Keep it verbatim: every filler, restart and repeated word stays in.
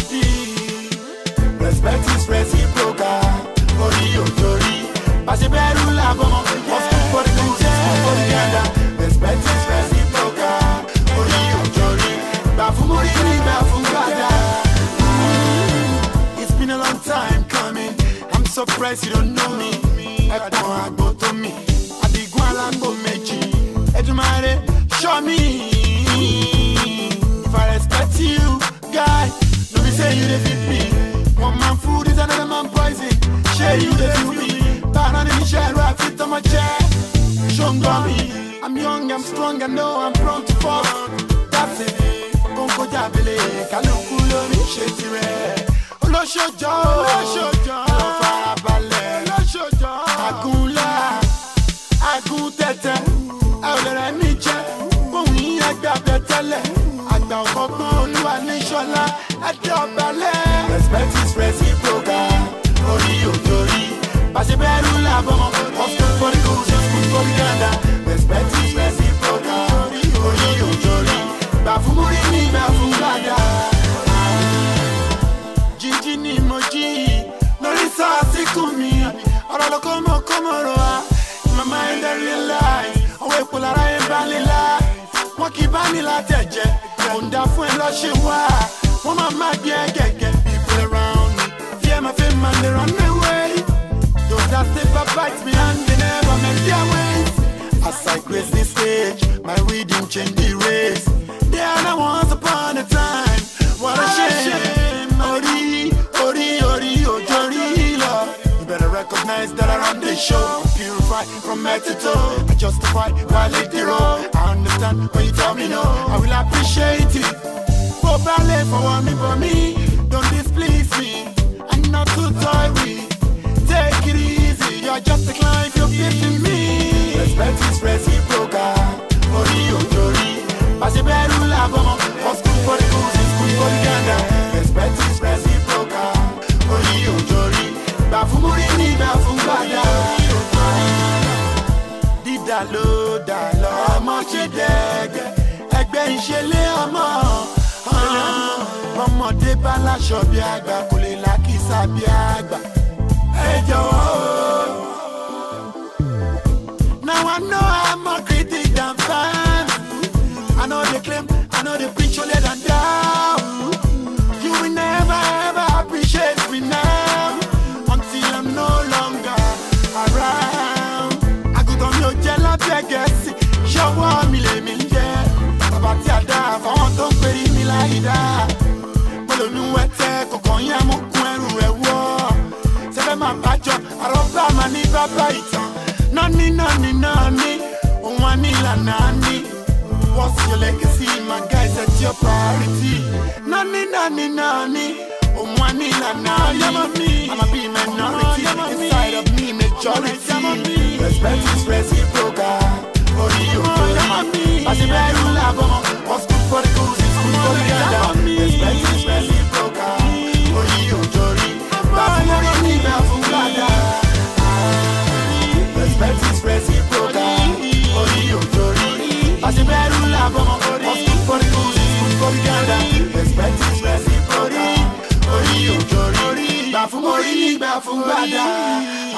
Respect is reciprocal. Ori ojori. Pase beru la bomo. What's good for the goose is good for the gander. Respect is reciprocal. Ori ojori. Bafumori ni bafungada. It's been a long time coming. I'm surprised you don't know me. Ekpon agbo to me. Adigun alangbo meji. Edumare, show me. If I respect you, guy, don't be say you defeat me. One man food is another man poison. Share you defeat me. Banana in share, right fit on my chair. Shongami, I'm young, I'm strong, I know I'm prone to fall. That's it. Konko jabele, kalukulo ni shetire. Olo shojo, olo shojo, olo farabale, olo shojo. Agunla, agun tete, aolere mi je. Bohun agba betele, agba okokon Olúwa ni shola, ade obale. Respect is reciprocal. Ori ojori, pase beru la bomo. What's good for the goose is good for the gander. Respect is reciprocal. Ori ojori, bafumuri ni bafungada. Jiji ni moji, norisa sikumi. Ora lo como como roa. My mind I realize, awe pulara e balila. Waki banila teje, onda fuen lo shiwa. Mama magia gege, people around me. Yeah, my fame man they run away. Those that step up bites me and they never make their ways. As I grace this stage, my rhythm change the race. There I once upon a time. What a shame. Ori, ori, ori, ojori, love. You better recognize that I run the show. Purify from head to toe. I justify while I the road. I understand when you tell me no. I will appreciate it. For ballet, for one me, for me. Don't displease me. I'm not too toy with. Take it easy. You're just a client, you're beating me. Respect is reciprocal. Ori ojori. Pase beru la bomo. What's good for the goose is good for the gander. Respect is reciprocal. Ori ojori. Bafumuri ni bafungada. Didalo dalo ọmọ ṣe dẹgẹ. Ẹgbẹ́ ìṣẹ̀lẹ̀ ọmọ. Ọmọdé bá láṣọ bí àgbà kò lè lákìsà bí àgbà. Ẹ jọ̀wọ́. Now I know I'm more critic than fans. I know they claim, I know they preach only than down. You will never ever appreciate me now until I'm no longer around. I could on your jelly legacy. Show me let me get. About your dad, I want to bury me like that. But you know what? Coco, I'm a queer war. Seven my patch, I don't buy my neighbor bite. Nani, nani, nani, one la nani. What's your legacy? My guys at your priority. Nani, nani, nani, one la nani. I'm a be minority inside of me, majority. Respect is reciprocal. Ori ojori, pase beru la bomo. What's good for the goose is good for the gander. Respect is reciprocal. Ori ojori, bafumori ni bafungada. Respect is reciprocal. Ori ojori, pase beru la bomo. What's good for the goose is good for the gander. Respect is reciprocal. Ori ojori, bafumori ni bafungada.